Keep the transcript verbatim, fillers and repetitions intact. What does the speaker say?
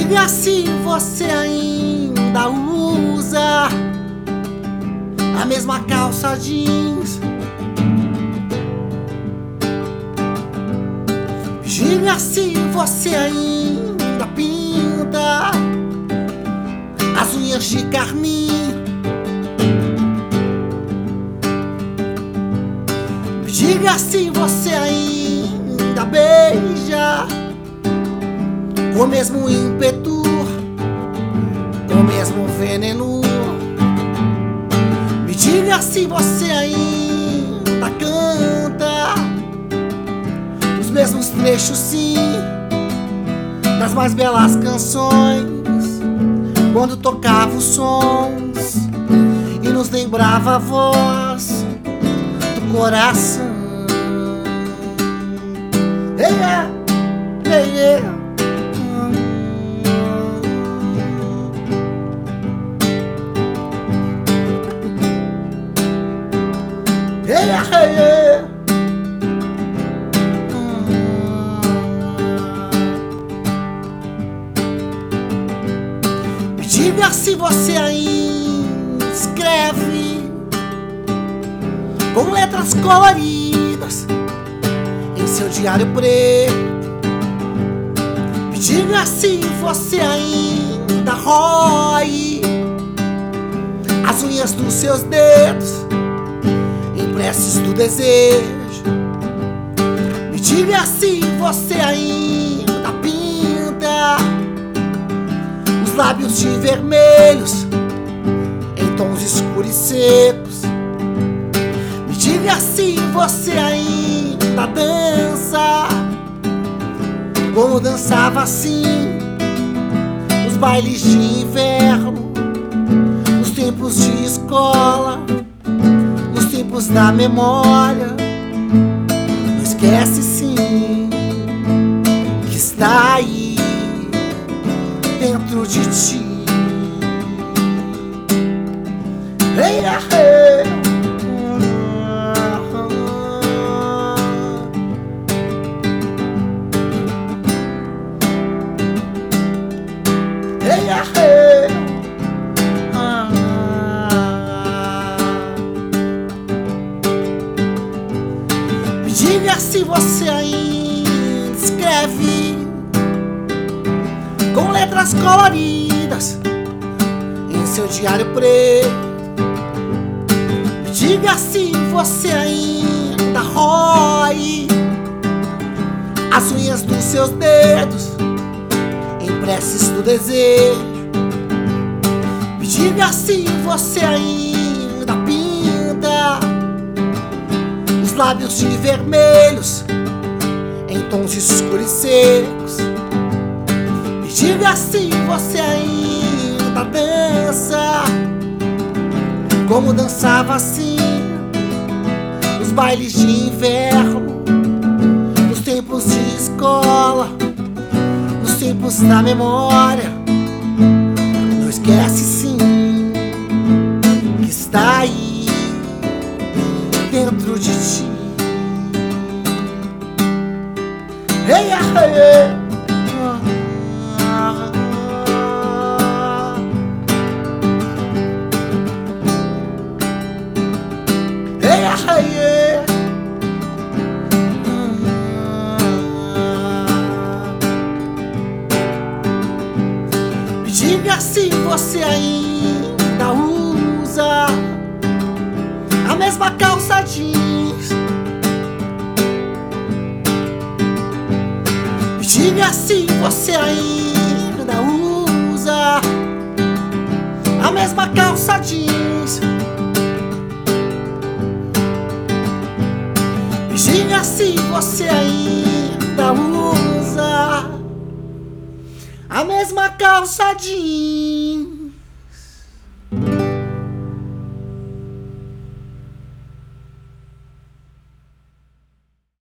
diga se você ainda usa a mesma calça jeans. Me diga se você ainda pinta as unhas de carmim. Me diga se você ainda beija com o mesmo ímpeto, com o mesmo veneno. Me diga se você ainda canta os mesmos trechos, sim, das mais belas canções, quando tocava os sons e nos lembrava a voz do coração. Hey, yeah, hey, yeah. Hey, hey, hey. Me diga se você ainda escreve com letras coloridas em seu diário preto. Me diga se você ainda rói as unhas dos seus dedos em preces do desejo. Me diga se você ainda pinta os lábios de vermelhos em tons escuros e secos. Me diga se você ainda dança como dançava assim nos bailes de inverno, nos tempos de escola, nos tempos da memória. Não esquece, sim, que está aí dentro de ti. Hey, hey. Hey, hey. Ah. Me diga se você ainda escreve com letras coloridas em seu diário preto. Me diga se você ainda rói as unhas dos seus dedos em preces do desejo. Me diga se você ainda pinta os lábios de vermelhos em tons escuros e secos. Me diga se você ainda dança como dançava assim nos bailes de inverno, nos tempos de escola, nos tempos da memória. Não esquece, sim, que está aí dentro de ti. Hey, hey, hey. Hey, hey. Me diga se você ainda usa a mesma calça jeans. Me diga se você ainda usa a mesma calça jeans. Me diga se você ainda usa a mesma calça jeans.